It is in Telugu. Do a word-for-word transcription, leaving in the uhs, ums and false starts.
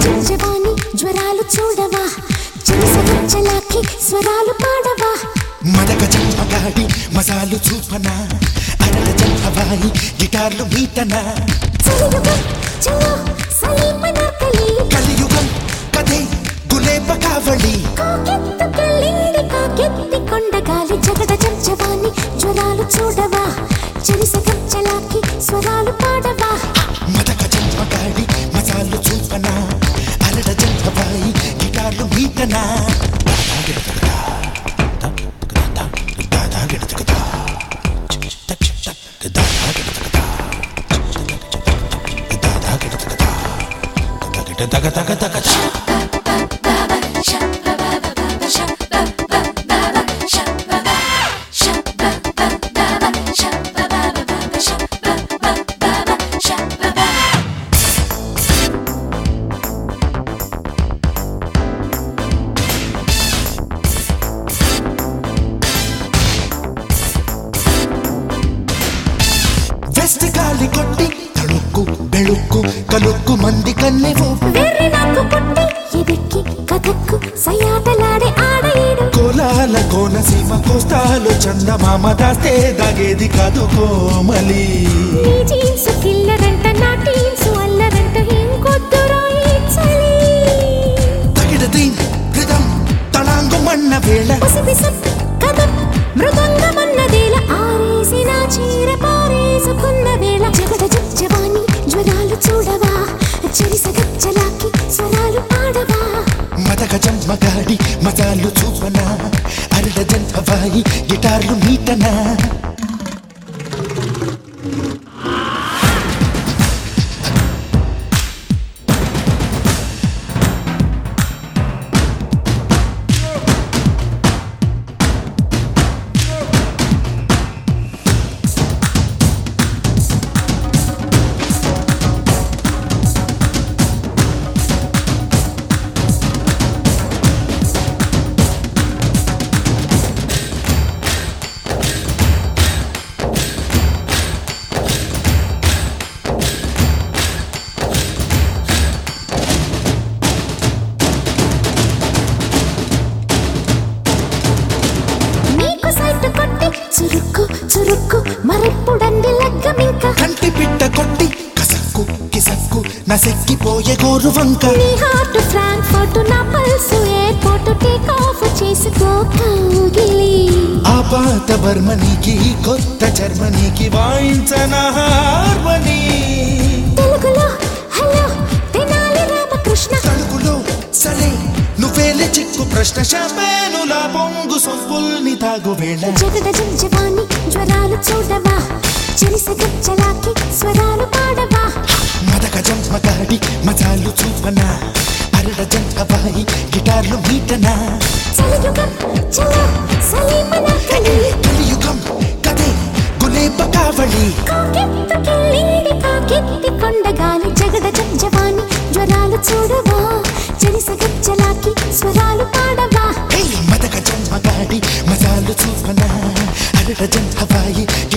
జంజవాణి జ్వరాలు చూడవా చలిసగచ్చలాకి స్వరాలు పాడవా మదక చంపగాడి మసాలు చూపనా అరల చంపవాయి గిటార్లు మీటనా చలియుగం చలో సలీమనకలి కలియుగం కదే గులేబ కావళి కాకెత్తుకెళ్ళింది కాకెత్తి కొండగాలి జగడ జంజవాణి జ్వరాలు చూడవా చలిసగచ్చలాకి స్వరాలు పాడవా మదక చంపగాడి మసాలు చూపనా అరల చంపవాయి గిటార్లు మీటనా Taka taka taka taka. West గాలి కొట్టి తళుక్కు బెళుక్కు కలుక్కు మంది కన్నెవు వెర్రి నాకు కొట్టి ఎదెక్కి కథక్కు సయాటలాడే ఆడేడు కోలాల కోనసీమ కోస్తాలు చందమామ దాస్తే దాగేది కాదు కోమలి నీ జీన్స్ కిల్లరంట నా టీన్స్ అల్లరంట ఇంకొద్దురా ఈ చలి తగిడదీం హృదం తళాంగు మన్న వేళ పసిపిసం కథం మృదంగమన్నదేల ఆరేసిన చీర పారేసుకున్న వేళ జగడ జంజవాణి జ్వరాలు చూడవా చలిసగచ్చలాకి స్వరాలు పాడవా మదక జన్మగాడి మజాలు చూపనా అరడ జంటవాయి గిటార్లు మీటనా చురుక్కు చురుక్కు మరెప్పుడండి లగ్గమింక కంటి పిట్ట కొట్టి కసక్కు కిసక్కు నసెక్కిపోయే గోరు వంక నీ హార్ట్ ఫ్రాంక్ఫర్ట్ నా పల్సు ఎయిర్పోర్ట్ టేక్ ఆఫ్ చేసుకో కౌగిలి ఆ పాత బర్మనీకి కొత్త జర్మనీకి వాయించన హార్మనీ తెలుగులో హలో తెనాలి రామకృష్ణ తణుకులో సరే నువ్వేలే చిక్కు ప్రశ్న షాంపేనులా పొంగు సొంపుల్ని తాగు వేళ జగడ జంజవాణి జ్వరాలు చూడవా చలిసగచ్చలాకి స్వరాలు పాడవా మదక జంపగాడి మజాలు చూపనా అరడ జంటవాయి గిటార్లు మీటనా చలియుగం చలో సలీమనకలి కలియుగం కదే గులేబ కావళి కాకెత్తుకెళ్ళింది కాకెత్తి కొండగాలి జగడ జంజవాణి జ్వరాలు చూడవా చలిసగచ్చలాకి స్వరాలు పాడవా మదక జన్మగాడి మజాలు చూపనా అరడ జంటవాయి